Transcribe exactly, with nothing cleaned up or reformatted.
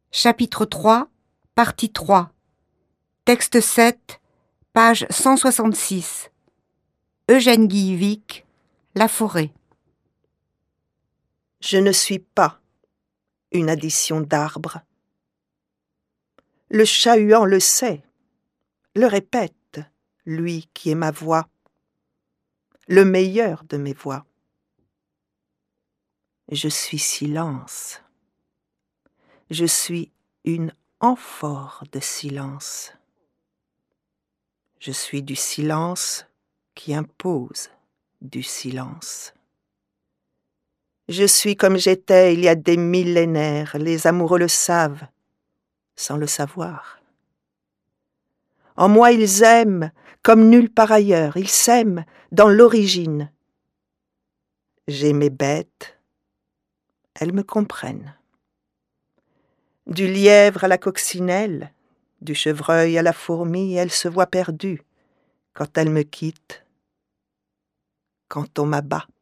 Chapitre trois, partie trois. Texte sept, page cent soixante-six. Eugène Guillevic, La forêt. Je ne suis pas une addition d'arbres. Le chat-huant le sait, le répète, lui qui est ma voix, le meilleur de mes voix. Je suis silence. Je suis une amphore de silence. Je suis du silence qui impose du silence. Je suis comme j'étais il y a des millénaires, les amoureux le savent, sans le savoir. En moi ils aiment comme nulle part ailleurs, ils s'aiment dans l'origine. J'ai mes bêtes, elles me comprennent. Du lièvre à la coccinelle, du chevreuil à la fourmi, elles se voient perdues quand elles me quittent, quand on m'abat.